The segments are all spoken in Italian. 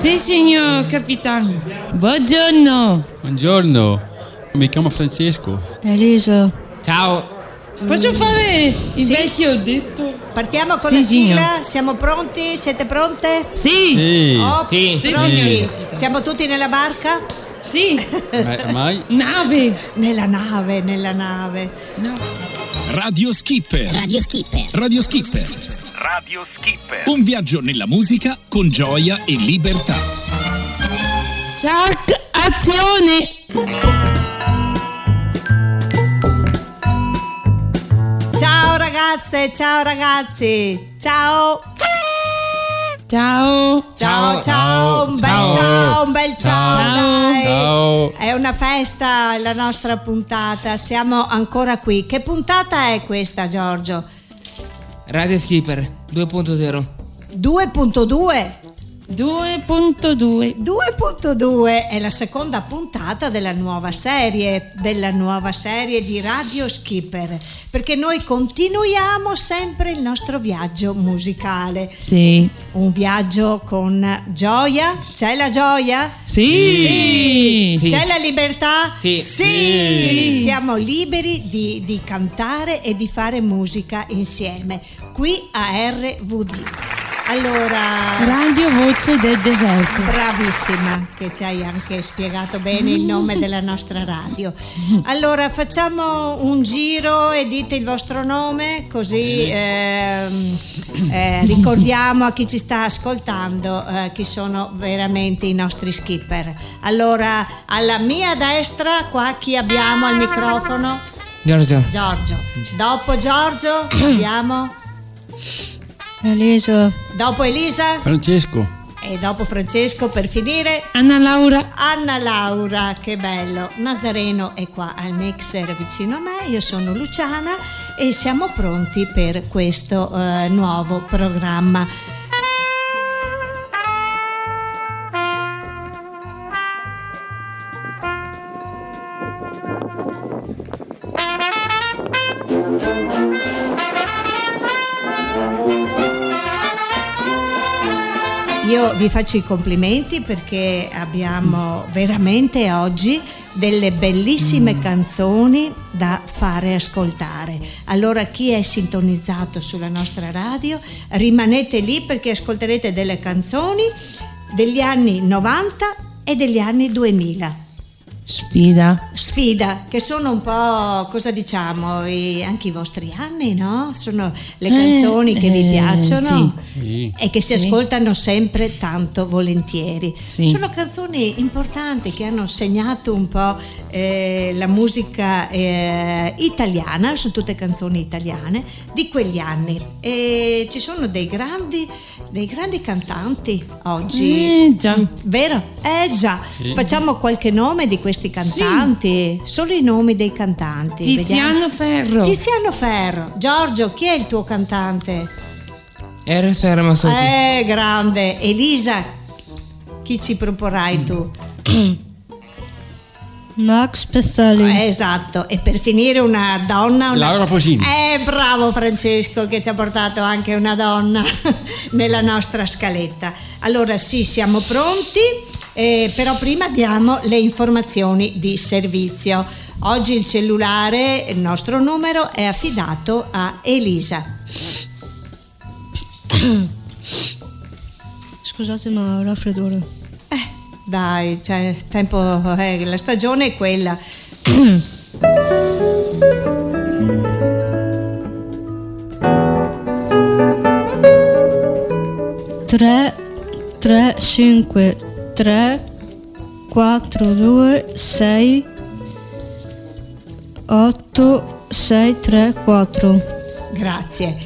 Sì, signor capitano. Buongiorno. Buongiorno, mi chiamo Francesco. Elisa. Ciao. Posso fare il vecchio detto? Partiamo con Sì, la sigla, signor. siamo pronti? Siete pronte? Sì. Oh, Sì, pronti? sì. Siamo tutti nella barca? Sì. Mai? Nave. Nella nave. No. Radio Skipper. Radio Skipper. Radio Skipper. Radio Skipper. Un viaggio nella musica con gioia e libertà. Shark, azione. Ciao ragazze, ciao ragazzi. Ciao. Ciao. Ciao, un bel ciao, dai. Ciao. È una festa la nostra puntata, siamo ancora qui. Che puntata è questa, Giorgio? Radio Skipper 2.0. 2.2? 2.2. 2.2 è la seconda puntata della nuova serie di Radio Skipper, perché noi continuiamo sempre il nostro viaggio musicale. Sì. Un viaggio con gioia. C'è la gioia? Sì. C'è la libertà? Sì. Sì. Siamo liberi di cantare e di fare musica insieme qui a RVD. Allora, Radio Voce del Deserto. bravissima, che ci hai anche spiegato bene il nome della nostra radio. Allora facciamo un giro e dite il vostro nome, così ricordiamo a chi ci sta ascoltando chi sono veramente i nostri skipper. Allora, alla mia destra qua chi abbiamo al microfono? Giorgio. Dopo Giorgio abbiamo? Elisa. Dopo Elisa? Francesco. E dopo Francesco, per finire, Anna Laura. Anna Laura, che bello. Nazareno è qua al mixer vicino a me, io sono Luciana e siamo pronti per questo nuovo programma. Io vi faccio i complimenti perché abbiamo veramente oggi delle bellissime canzoni da fare ascoltare. Allora chi è sintonizzato sulla nostra radio, rimanete lì perché ascolterete delle canzoni degli anni 90 e degli anni 2000. Sfida, che sono un po', cosa diciamo, anche i vostri anni, no? Sono le canzoni che vi piacciono Sì. e che si ascoltano sempre tanto volentieri. Sì. Sono canzoni importanti che hanno segnato un po' la musica italiana, sono tutte canzoni italiane di quegli anni. E ci sono dei grandi cantanti oggi. Già. Vero? Già. Sì. Facciamo qualche nome di questi cantanti, solo i nomi dei cantanti. Tiziano Ferro. Tiziano Ferro. Giorgio, chi è il tuo cantante? RS Ramazzotti. Grande. Elisa, chi ci proporrai tu? Max Pestelli. Esatto, e per finire una donna, Laura Posini. Bravo Francesco che ci ha portato anche una donna nella nostra scaletta. Allora sì, siamo pronti, però prima diamo le informazioni di servizio. Oggi il cellulare, il nostro numero è affidato a Elisa. Scusate, ma ho raffreddore. Dai, c'è tempo, la stagione è quella. 3 5 3 4 2 6 8 6 3 4. Grazie.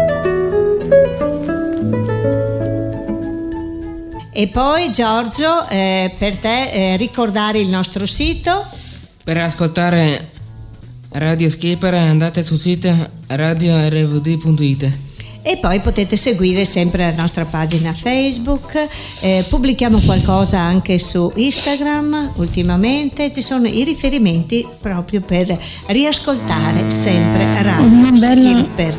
E poi Giorgio, per te ricordare il nostro sito. Per ascoltare Radio Skipper andate sul sito radiorvd.it. E poi potete seguire sempre la nostra pagina Facebook, pubblichiamo qualcosa anche su Instagram ultimamente, ci sono i riferimenti proprio per riascoltare sempre Radio Skipper.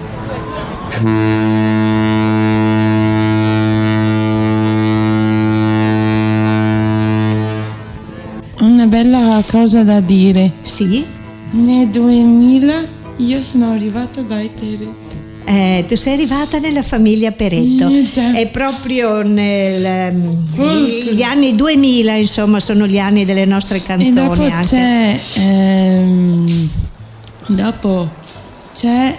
bella cosa da dire. Sì? Nel 2000 io sono arrivata dai Peretto. Tu sei arrivata nella famiglia Peretto. Già. È proprio gli anni 2000, insomma, sono gli anni delle nostre canzoni. E dopo anche. c'è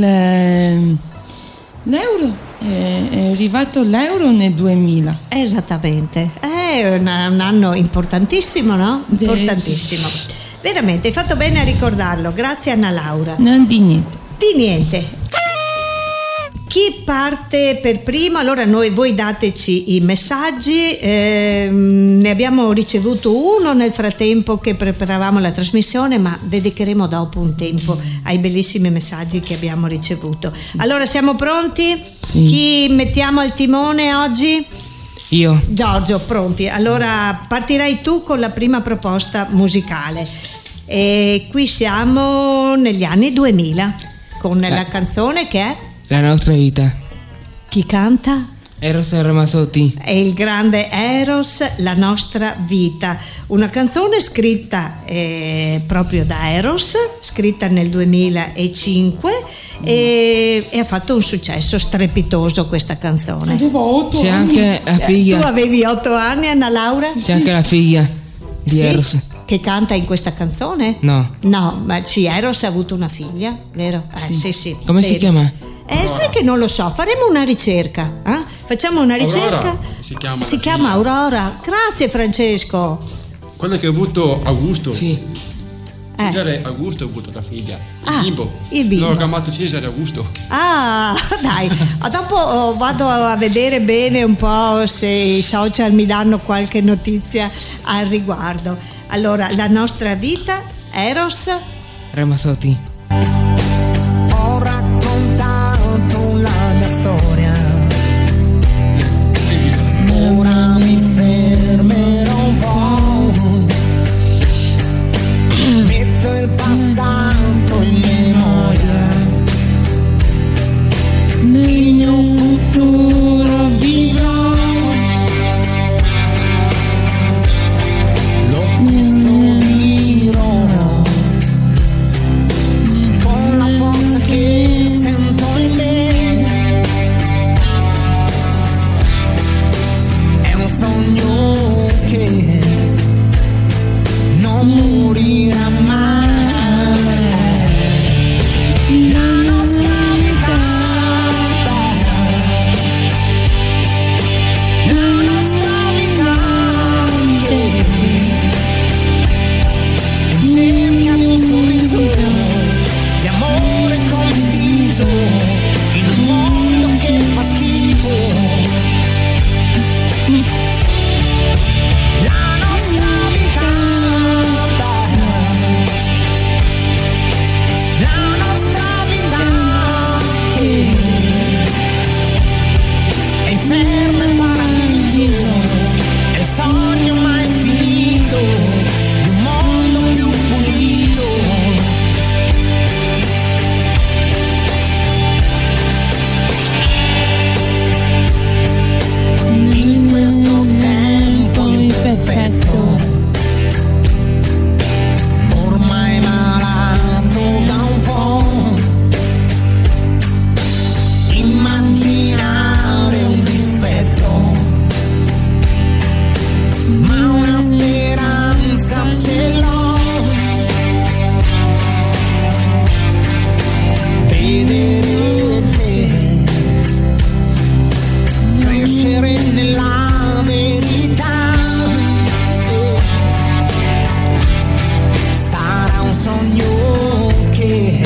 l'euro. È arrivato l'euro nel 2000. Esattamente, è un anno importantissimo, no? Importantissimo. Veramente, hai fatto bene a ricordarlo. Grazie Anna Laura. Non di niente. Di niente. Chi parte per primo? Allora voi dateci i messaggi, ne abbiamo ricevuto uno nel frattempo che preparavamo la trasmissione, ma dedicheremo dopo un tempo ai bellissimi messaggi che abbiamo ricevuto. Allora siamo pronti? Sì. Chi mettiamo al timone oggi? Io. Giorgio, pronti. Allora partirai tu con la prima proposta musicale. E qui siamo negli anni 2000 con la canzone che è La nostra vita. Chi canta? Eros Ramazzotti. È il grande Eros, La nostra vita, una canzone scritta proprio da Eros, scritta nel 2005 e ha fatto un successo strepitoso questa canzone. Avevo 8 C'è anni. anche la figlia. Tu avevi 8 anni, Anna Laura? C'è anche la figlia di Sì? Eros. Che canta in questa canzone? No. No, ma sì, Eros ha avuto una figlia, vero? Sì. Come si Bene. chiama? Sai che non lo so, faremo una ricerca. Facciamo una ricerca. Aurora Si chiama Aurora. Grazie Francesco. Quella che ha avuto Augusto. Sì. Cesare Augusto ha avuto la figlia. Ah, Il il bimbo. L'ho chiamato Cesare Augusto. Ah, dai, dopo vado a vedere bene un po' se i social mi danno qualche notizia al riguardo. Allora, la nostra vita, Eros. Ramazzotti. Ho raccontato la mia storia, ora mi fermerò un po', metto il passato in memoria, il mio futuro vivrò, lo costruirò con la forza che sento in me. È un sogno che non morirà mai. La nostra vita, la nostra vita che è in cerca di un sorriso, di amore condiviso in un mondo che fa schifo. La nostra vita, la nostra vita che è inferno e paradiso, è il sogno mai finito di un mondo più pulito. In questo tempo imperfetto, ormai malato da un po', immaginare un difetto, ma una speranza ce l'ho, vedere te crescere nella verità, sarà un sogno che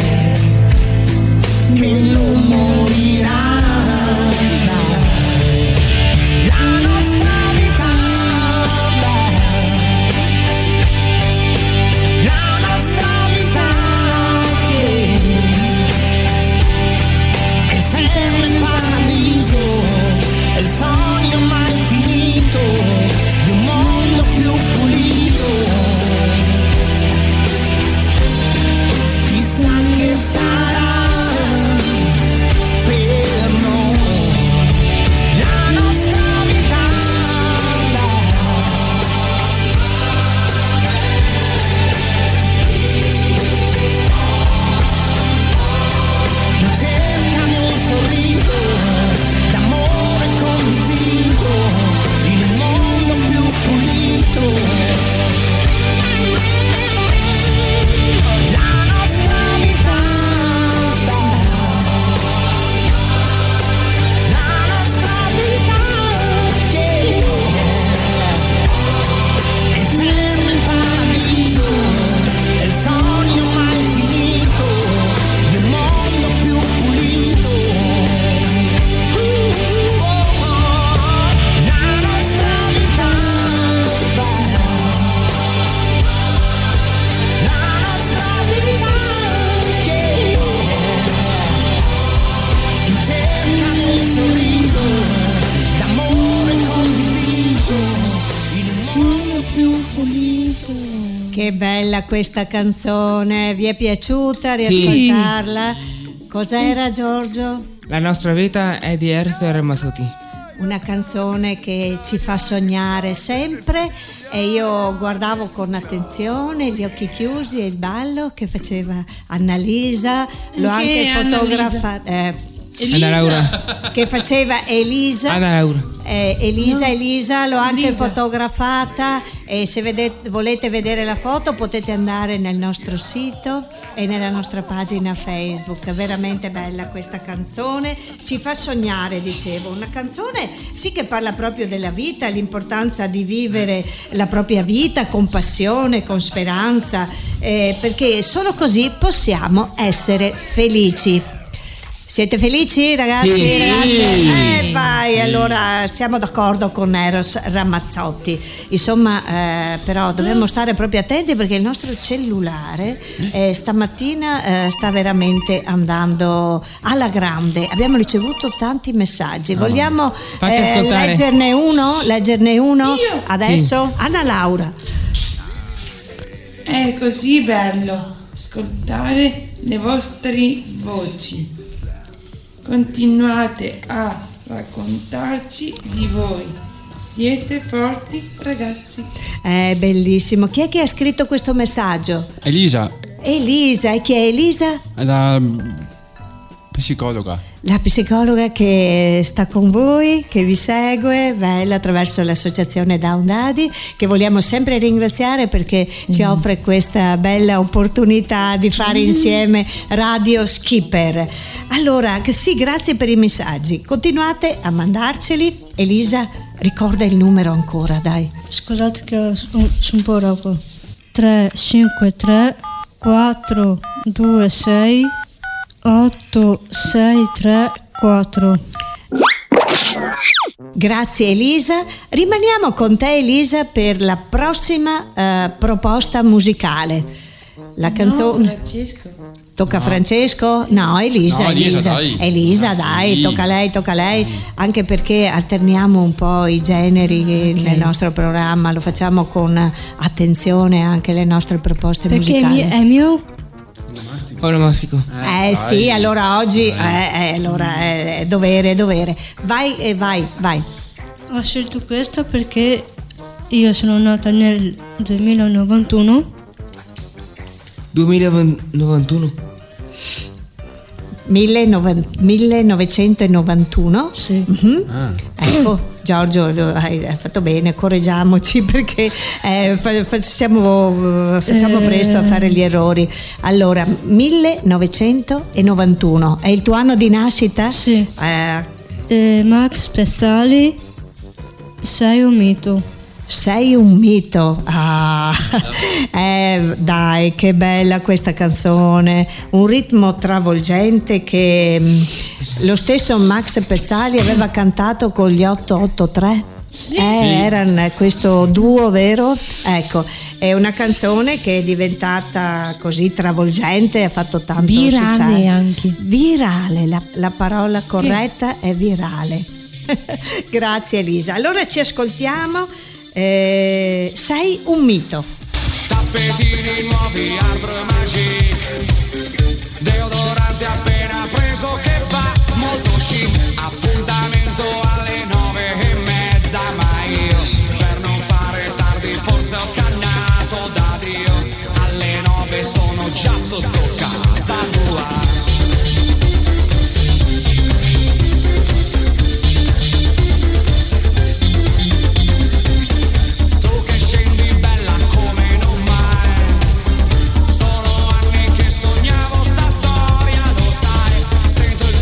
non morirà. La nostra vita, la nostra vita che è inferno e paradiso, è il sogno mai finito di un mondo più pulito. Chissà che sarà per sorriso in un mondo più pulito. Che bella questa canzone, vi è piaciuta riascoltarla? Cos'era, Giorgio? La nostra vita è di Eros Ramazzotti. Una canzone che ci fa sognare sempre, e io guardavo con attenzione gli occhi chiusi e il ballo che faceva Annalisa, l'ho anche fotografato. Anna Laura. Che faceva Elisa. Anna Laura. Elisa l'ho anche fotografata, e se volete vedere la foto potete andare nel nostro sito e nella nostra pagina Facebook. Veramente bella questa canzone, ci fa sognare, dicevo, una canzone sì che parla proprio della vita, l'importanza di vivere la propria vita con passione, con speranza, perché solo così possiamo essere felici. Siete felici, ragazzi? Sì. Ragazze? Vai, allora siamo d'accordo con Eros Ramazzotti. Insomma, però dobbiamo stare proprio attenti, perché il nostro cellulare stamattina sta veramente andando alla grande. Abbiamo ricevuto tanti messaggi. Vogliamo leggerne uno? Io. Adesso? Sì. Anna Laura. È così bello ascoltare le vostre voci. Continuate a raccontarci di voi. Siete forti, ragazzi. È bellissimo. Chi è che ha scritto questo messaggio? Elisa, Elisa. E chi è Elisa? la psicologa. La psicologa che sta con voi, che vi segue, bella, attraverso l'associazione Down Daddy, che vogliamo sempre ringraziare perché ci offre questa bella opportunità di fare insieme Radio Skipper. Allora, sì, grazie per i messaggi. Continuate a mandarceli. Elisa, ricorda il numero ancora, dai. Scusate che sono un po' roba. 353 426 8634. Grazie Elisa. Rimaniamo con te, Elisa, per la prossima proposta musicale. La canzone. Francesco. Tocca a Francesco? No, Elisa. No, Elisa, dai. Elisa, Ah, dai, sì. tocca a lei, anche perché alterniamo un po' i generi nel nostro programma, lo facciamo con attenzione anche le nostre proposte Perché musicali. è mio? Onomastico. Sì, allora oggi allora è dovere. Vai. Ho scelto questo perché io sono nata nel 2091. 2091. 1991. Sì. Ecco, Giorgio, hai fatto bene, correggiamoci perché facciamo presto a fare gli errori. Allora, 1991 è il tuo anno di nascita? Sì. Max Pezzali, sei un mito. Sei un mito. Dai, che bella questa canzone, un ritmo travolgente che lo stesso Max Pezzali aveva cantato con gli 883. Sì. Erano questo duo, vero? Ecco, è una canzone che è diventata così travolgente, ha fatto tanto Virale sociale. anche. Virale, la parola corretta è virale. Grazie Elisa. Allora ci ascoltiamo. Sei un mito. Tappetini nuovi, Arbor Magic, deodorante appena preso che fa molto chic. Appuntamento alle 9:30, ma io per non fare tardi forse ho cannato da Dio. Alle 9 sono già sotto casa tua. Sognavo sta storia, lo sai, sento il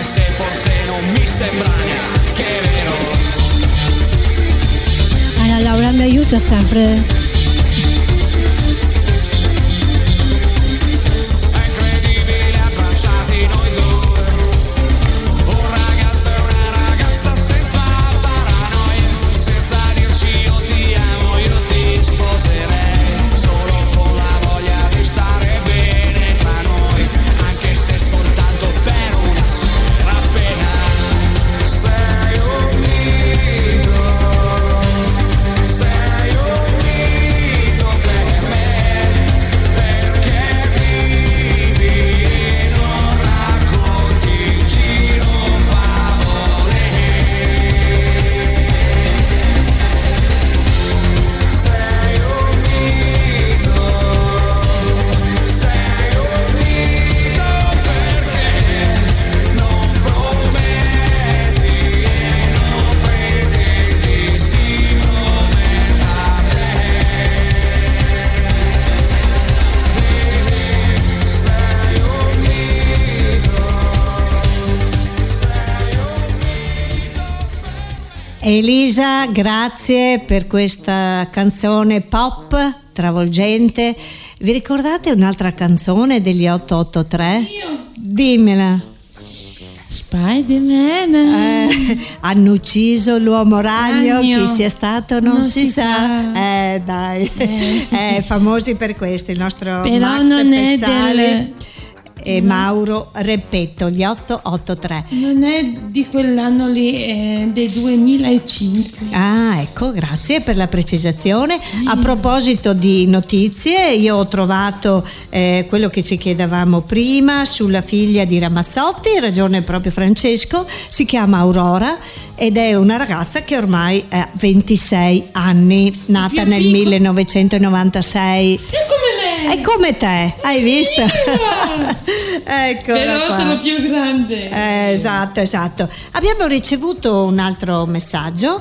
se forse non mi sembra neanche vero. Anna Laura mi aiuta sempre. Noi due, un ragazzo e una ragazza senza paranoia, senza dirci io ti amo, io ti sposerei, solo con la voglia di stare bene tra noi, anche se soltanto per una sera appena. Sei un mito per me, perché vivi e non racconti in giro favole. Sei un mito perché non prometti e non pretendi siccome da te. Sei un mito, Elisa, grazie per questa canzone pop travolgente. Vi ricordate un'altra canzone degli 883? Dimmela. Spider-Man. Hanno ucciso l'uomo ragno, chi sia stato non si sa. sa. Dai, famosi per questo, il nostro Però Max non è Pezzali e Mauro Repetto, gli 883. Non è di quell'anno lì, è del 2005. Ah, ecco, grazie per la precisazione. A proposito di notizie, io ho trovato quello che ci chiedevamo prima sulla figlia di Ramazzotti, ragione proprio Francesco, si chiama Aurora ed è una ragazza che ormai ha 26 anni, nata nel 1996. È come te, hai visto? Ecco. Però sono più grande. Esatto. Abbiamo ricevuto un altro messaggio.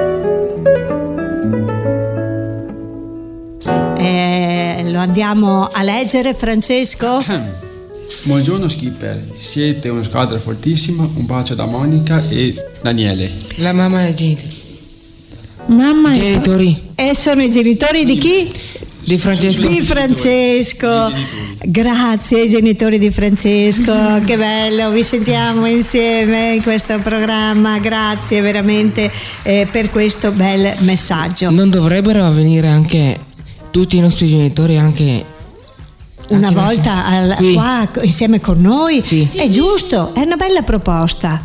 Lo andiamo a leggere, Francesco? Buongiorno skipper, siete una squadra fortissima, un bacio da Monica e Daniele. La mamma e i genitori. Mamma e Genitori E sono i genitori di chi? di Francesco. Di Francesco. Grazie ai genitori di Francesco, che bello, vi sentiamo insieme in questo programma, grazie veramente per questo bel messaggio. Non dovrebbero venire anche tutti i nostri genitori anche Una volta qui? qua insieme con noi? Sì. È giusto, è una bella proposta,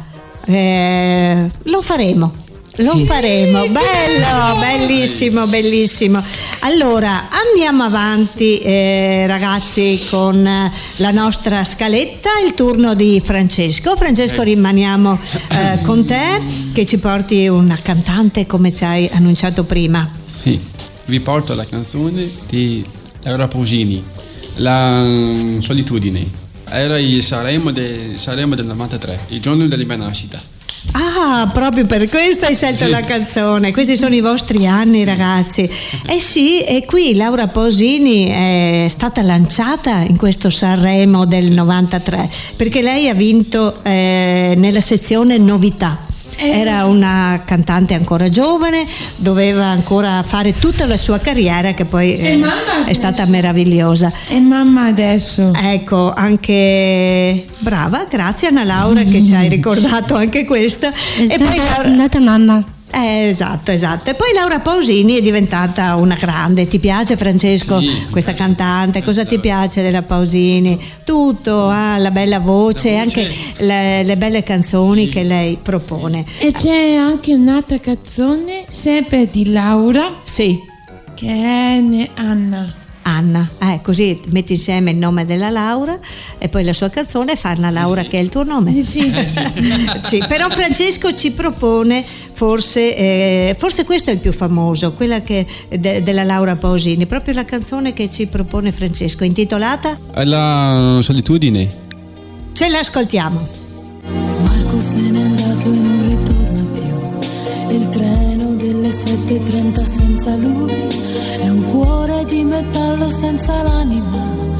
lo faremo. Sì. Bello, bellissimo. Allora andiamo avanti ragazzi con la nostra scaletta, il turno di Francesco. Rimaniamo con te, che ci porti una cantante come ci hai annunciato prima. Sì, vi porto la canzone di Laura Pausini, La solitudine. Era il Sanremo del 93, il giorno della mia nascita. Ah, proprio per questo hai scelto la canzone. Questi sono i vostri anni, ragazzi. Sì, e qui Laura Pausini è stata lanciata in questo Sanremo del 93 perché lei ha vinto nella sezione novità. Era una cantante ancora giovane, doveva ancora fare tutta la sua carriera, che poi è stata meravigliosa. E mamma adesso. Ecco, anche brava, grazie Anna Laura che ci hai ricordato anche questo. E poi nata mamma. Esatto. E poi Laura Pausini è diventata una grande. Ti piace, Francesco, questa cantante? Cosa ti piace della Pausini? Tutto, la bella voce e anche le belle canzoni che lei propone. E c'è anche un'altra canzone, sempre di Laura, Sì, che è Anna. Anna, così metti insieme il nome della Laura e poi la sua canzone e fa Anna Laura, che è il tuo nome. Sì. Sì, però Francesco ci propone forse questo è il più famoso, quella che della Laura Pausini, proprio la canzone che ci propone Francesco, intitolata La solitudine. Ce l'ascoltiamo. Marco se n'è andato e non ritorna più. Il treno delle 7:30 senza lui è un cuore di metallo senza l'anima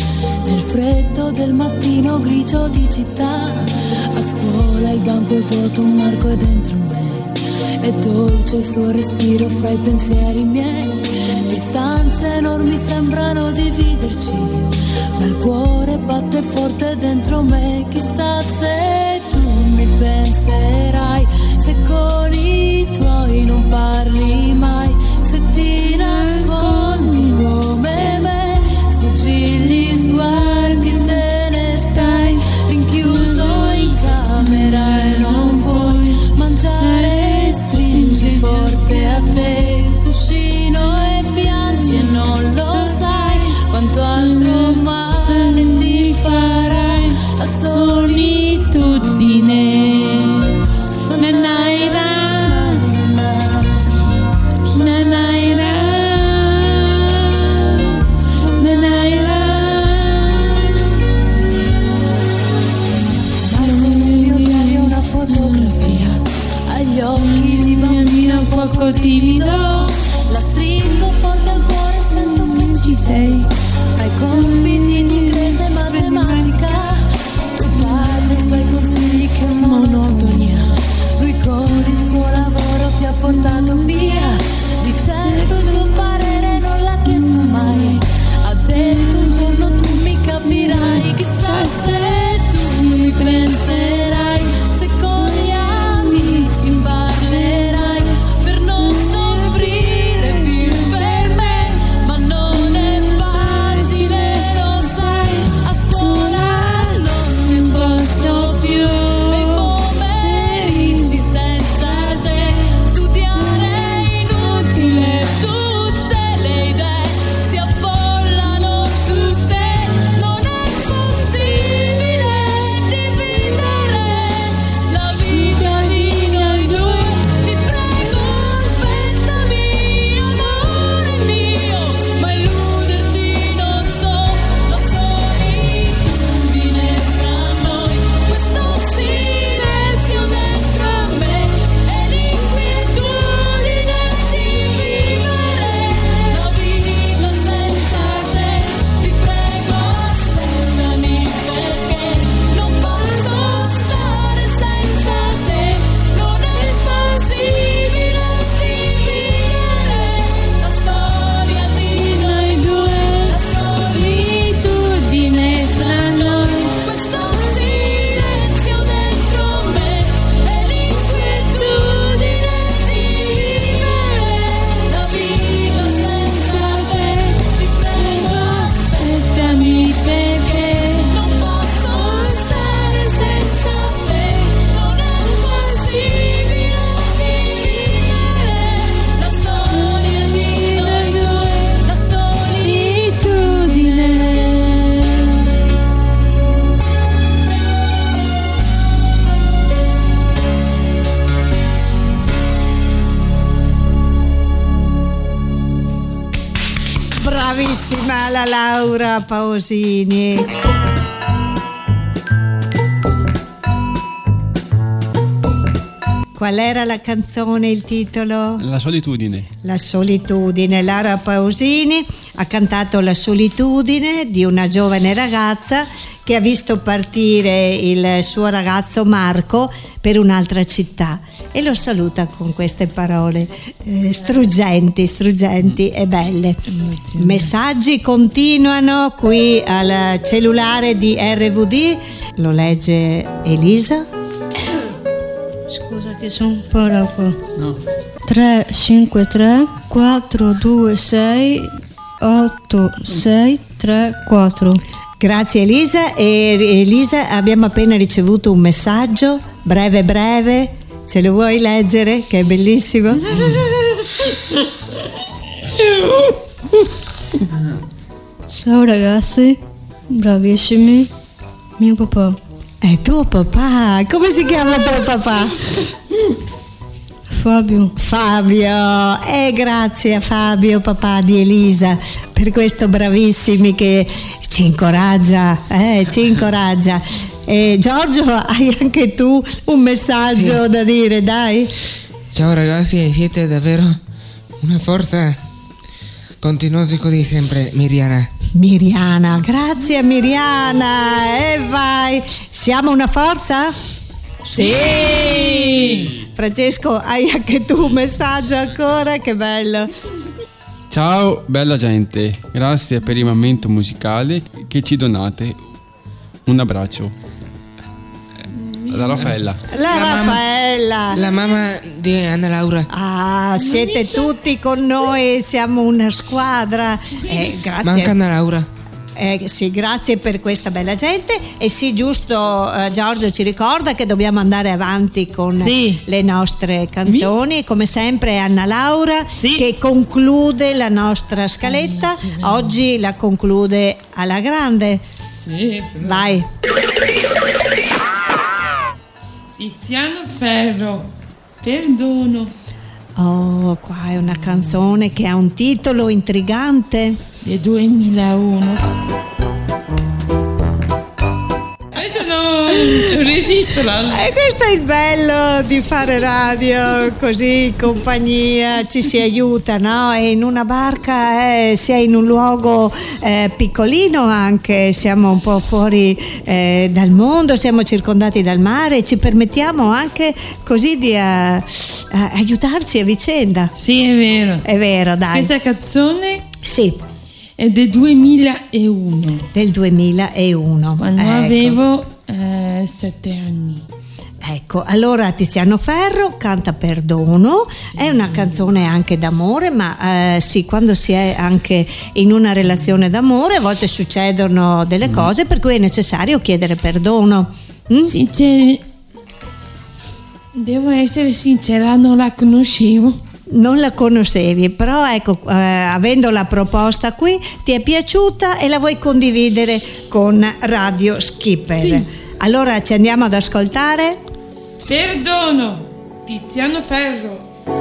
nel freddo del mattino grigio di città. A scuola il banco è vuoto, un marco è dentro me. È dolce il suo respiro fra i pensieri miei. Distanze enormi sembrano dividerci, ma il cuore batte forte dentro me. Chissà se tu mi penserai, se con i tuoi non parli mai, se ti nascondi come me, sfuggi gli sguardi e te ne stai rinchiuso in camera e non vuoi mangiare, stringi forte a te il cuscino e piangi e non lo sai quanto altro male ti farai la solitudine. Agli occhi di bambina poco timido, la stringo forte al cuore, sento che ci sei. Fra i compiti di inglese e matematica, tuo padre i suoi consigli che monotonia. Lui con il suo lavoro ti ha portato via. Di certo il tuo parere non l'ha chiesto mai. Ha detto un giorno tu mi capirai. Chissà se tu mi penserai, se con gli amici parlerai per non soffrire più per me. Ma non è facile, lo sai, a scuola non mi posso più. E pomeriggi senza te, studiare è inutile, tutte le idee si affollano su te. Non è possibile dividere la vita di noi due. Ti prego aspettami, amore mio, ma illuderti non so. La solitudine fra noi, questo silenzio dentro me e l'inquietudine di vivere la vita senza te. Ti prego aspettami perché non posso stare senza te. Non è possibile dividere la storia di noi due. La solitudine fra noi, questo silenzio dentro me e l'inquietudine di vivere la vita senza te. Ti prego aspettami perché non posso stare senza te. Non è possibile dividere la storia di noi due. La solitudine. Bravissima la Laura Pausini. Qual era la canzone, il titolo? La solitudine. La solitudine. Laura Pausini ha cantato La solitudine di una giovane ragazza che ha visto partire il suo ragazzo Marco per un'altra città e lo saluta con queste parole struggenti e belle. Messaggi continuano qui al cellulare di RVD, lo legge Elisa. Scusa che sono un po' rocco. No. 353 426 8634. Grazie Elisa. E Elisa, abbiamo appena ricevuto un messaggio breve, ce lo vuoi leggere? Che è bellissimo. Ciao ragazzi, bravissimi, mio papà. È tuo papà? Come si chiama tuo papà? Fabio. Grazie a Fabio, papà di Elisa, per questo bravissimi che ci incoraggia. Giorgio, hai anche tu un messaggio da dire, dai? Ciao ragazzi, siete davvero una forza. Continuate così sempre, Miriana. Miriana, grazie Miriana. E vai, siamo una forza? Sì! Francesco, hai anche tu un messaggio ancora? Che bello! Ciao bella gente, grazie per il momento musicale che ci donate. Un abbraccio. La Raffaella. La mamma di Anna Laura. Ah, siete tutti con noi, siamo una squadra. Grazie. Manca Anna Laura. Sì, grazie per questa bella gente. E sì, giusto, Giorgio ci ricorda che dobbiamo andare avanti con le nostre canzoni. Come sempre Anna Laura che conclude la nostra scaletta. Oggi la conclude alla grande. Sì, vai. Tiziano Ferro, perdono. Oh, qua è una canzone che ha un titolo intrigante. Del 2001. Sono un regista. E questo è il bello di fare radio, così in compagnia ci si aiuta, no? E in una barca si è in un luogo piccolino anche, siamo un po' fuori dal mondo, siamo circondati dal mare e ci permettiamo anche così di aiutarci a vicenda. Sì, è vero. È vero, dai. Questa canzone? Sì. È del 2001. Del 2001. Quando avevo 7 anni. Ecco, allora Tiziano Ferro canta Perdono, è una canzone anche d'amore, ma sì, quando si è anche in una relazione d'amore a volte succedono delle cose per cui è necessario chiedere perdono. Sì, devo essere sincera, non la conoscevo. Non la conoscevi, però ecco, avendo la proposta qui ti è piaciuta e la vuoi condividere con Radio Skipper. Sì. Allora ci andiamo ad ascoltare Perdono, Tiziano Ferro.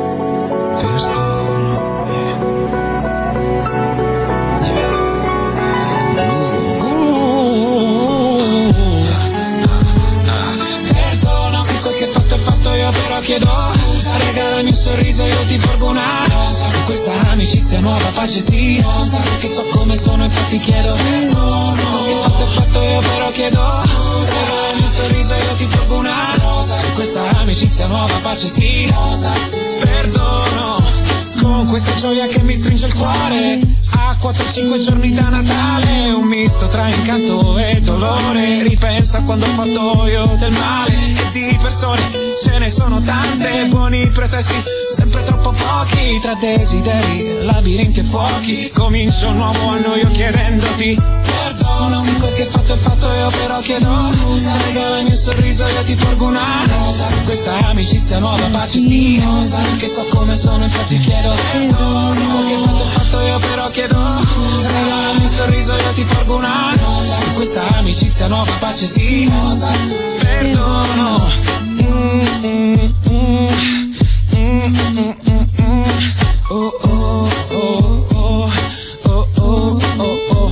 Perdono, se quel che fatto è fatto, io però chiedo scusa. Regalami un sorriso, io ti porgo una rosa. Su questa amicizia nuova pace sì, perché so come sono, infatti chiedo perdono. Se quel che fatto è fatto, io però chiedo scusa. Regalami un sorriso, io ti porgo una rosa. Su questa amicizia nuova pace sì, perdono. Con questa gioia che mi stringe il cuore, a 4-5 giorni da Natale, un misto tra incanto e dolore. Ripenso a quando ho fatto io del male, e di persone ce ne sono tante. Buoni pretesti, sempre troppo pochi, tra desideri, labirinti e fuochi. Comincio un nuovo anno io chiedendoti perdono. Se quel che fatto è fatto, io però chiedo scusa. Regalami un sorriso, io ti porgo una rosa. Su questa amicizia nuova pace sì, perché so come sono, infatti chiedo perdono. Se quel che fatto è fatto, io però chiedo scusa. Regalami un sorriso, io ti porgo una rosa. Su questa amicizia nuova pace sì, perdono. Oh oh oh oh oh oh oh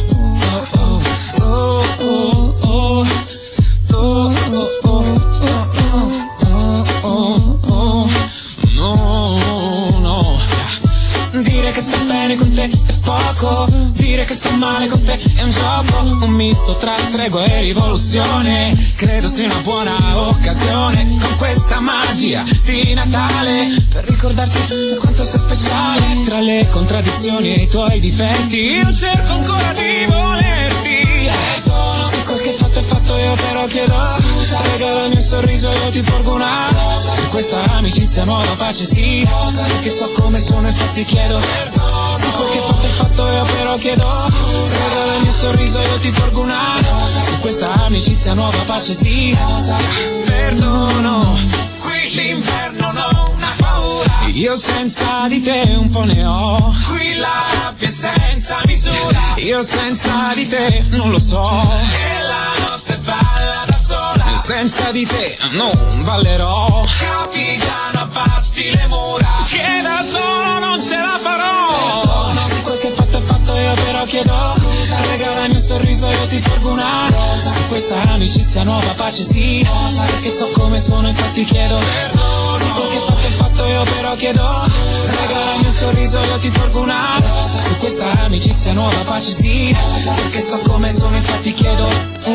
dire che sto bene con te è poco, dire che sto male con te è un gioco, un misto tra tregua e rivoluzione. Credo sia una buona occasione con questa magia di Natale per ricordarti quanto sei speciale. Tra le contraddizioni e i tuoi difetti io cerco ancora di volerti. Se quel che fatto è fatto, io però chiedo scusa. Regalami un sorriso, io ti porgo una rosa. Su questa amicizia nuova pace sì, perché so come sono, infatti chiedo perdono. Se quel che fatto è fatto, io però chiedo scusa. Regalami un sorriso, io ti porgo una rosa. Su questa amicizia nuova pace sì, perdono. Qui l'inverno non ha paura, io senza di te un po' ne ho. Qui la rabbia è senza misura, io senza di te non lo so. E la notte balla da sola, senza di te non ballerò. Capitano, abbatti le mura, che da solo non ce la farò. Perdono, se quel che fatto è fatto, io però chiedo scusa. Regalami un sorriso, io ti porgo una rosa. Su questa amicizia nuova pace sì, perché so come sono, infatti chiedo perdono. Se quel che fatto è fatto, io io però chiedo, regalami un sorriso, io ti porgo una rosa. Su questa amicizia nuova pace sì, perché so come sono, infatti chiedo.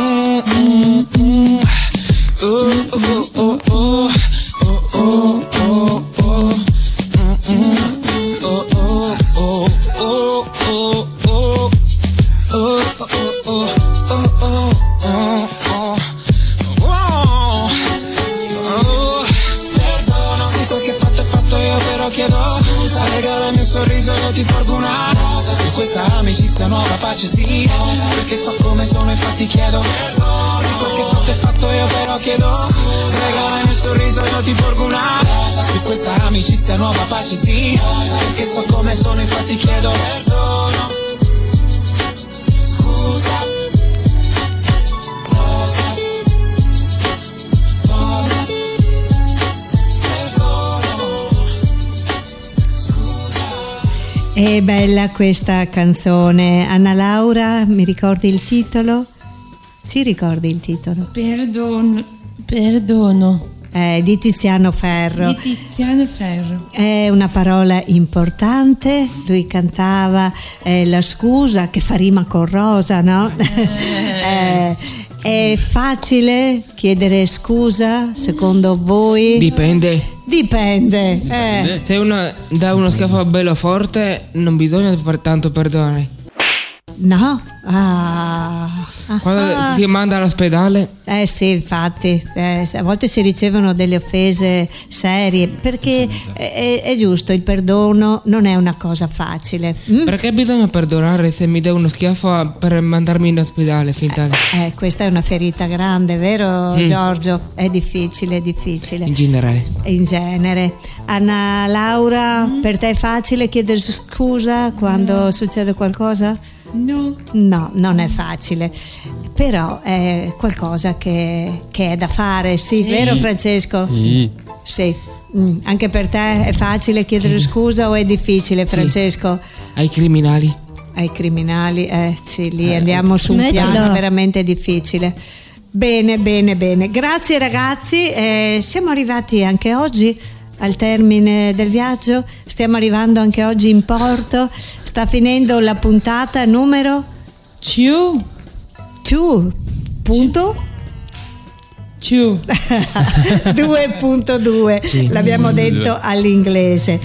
Regalami un sorriso, io ti porgo una rosa. Su questa amicizia nuova pace sì, perché so come sono, infatti chiedo. Sì, quel che fatto è fatto, io però chiedo. Regalami un sorriso, io ti porgo una rosa. Su questa amicizia nuova pace sì, perché so come sono, infatti chiedo perdono. Scusa. Rosa. Rosa. È bella questa canzone. Anna Laura, mi ricordi il titolo? Ci ricordi il titolo? Perdono. Di Tiziano Ferro. Di Tiziano Ferro. È una parola importante. Lui cantava la scusa, che fa rima con rosa, no? È facile chiedere scusa, secondo voi? Dipende. Dipende. Se uno dà uno schiaffo bello forte, non bisogna tanto perdonare. No? Quando si manda all'ospedale? Sì, infatti, a volte si ricevono delle offese serie, perché è giusto, il perdono non è una cosa facile. Perché bisogna perdonare se mi dà uno schiaffo per mandarmi in ospedale? Questa è una ferita grande, vero Giorgio? È difficile. In generale. Anna Laura, per te è facile chiedere scusa quando succede qualcosa? No, non è facile, però è qualcosa che è da fare, sì. Vero Francesco? Sì. Anche per te è facile chiedere scusa o è difficile, Francesco? Ai criminali, lì andiamo su un piano veramente difficile. Bene, grazie ragazzi, siamo arrivati anche oggi al termine del viaggio, stiamo arrivando anche oggi in porto. Sta finendo la puntata numero 2.2. Sì. L'abbiamo detto all'inglese.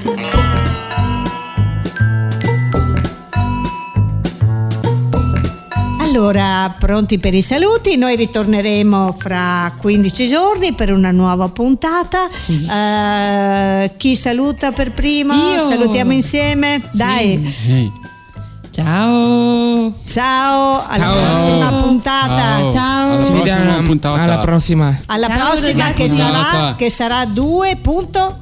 Allora, pronti per i saluti? Noi ritorneremo fra 15 giorni per una nuova puntata. Sì. Chi saluta per primo? Io. Salutiamo insieme. Sì. Dai. Sì. Ciao, alla prossima puntata. Ciao. Alla prossima. Alla Ciao, prossima ragazzi. che sarà 2.3.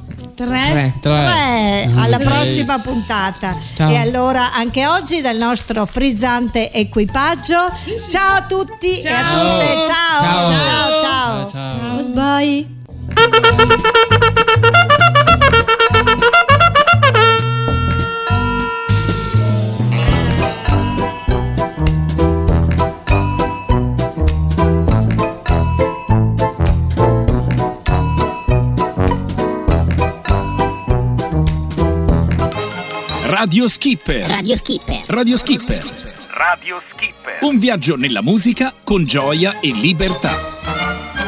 Alla prossima puntata. Ciao. E allora anche oggi dal nostro frizzante equipaggio. Ciao a tutti e a tutte. Ciao. Goodbye. Radio Skipper. Un viaggio nella musica con gioia e libertà.